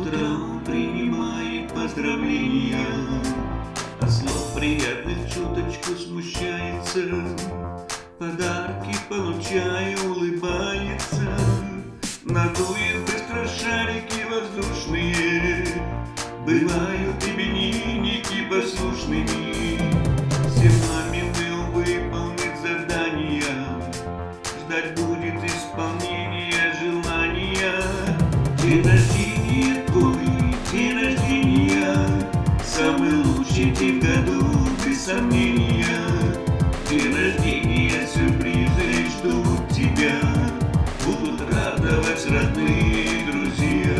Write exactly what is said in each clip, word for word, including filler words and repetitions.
утро принимает поздравления, от слов приятных чуточку смущается, подарки получая улыбается, надует быстро шарики воздушные, бывают именинники послушными, все мамины выполнит задания, ждать будет исполнения желания. День рождения твой, день рождения, самый лучший день в году, без сомнения. День рождения, сюрпризы ждут тебя, будут радовать родные друзья.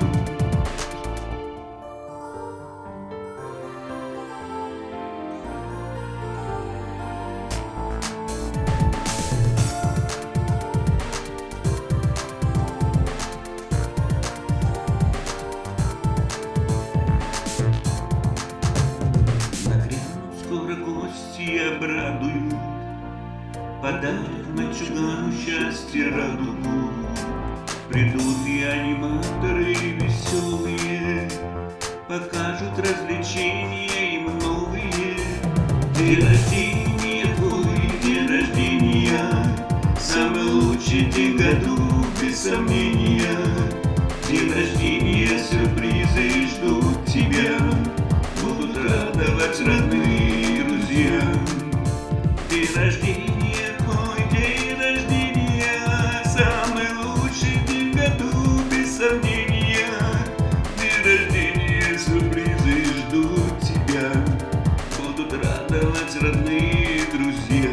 Скоро гости обрадуют, подарят мальчугану счастье, радугу. Придут и аниматоры веселые, покажут развлечения им новые. День рождения твой, день рождения, самый лучший день в году, без сомнения. День рождения, сюрпризы ждут тебя, будут радовать родные друзья. День рождения твой, день рождения, самый лучший день в году, без сомнения. День рождения, сюрпризы ждут тебя, будут радовать родные друзья.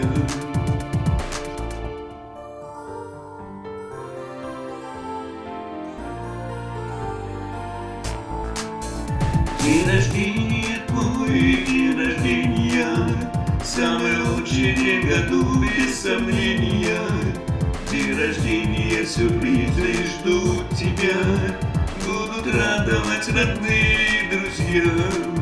День рождения твой, день рождения, самый лучший день в году, без сомнения. День рождения, сюрпризы ждут тебя, будут радовать родные друзья.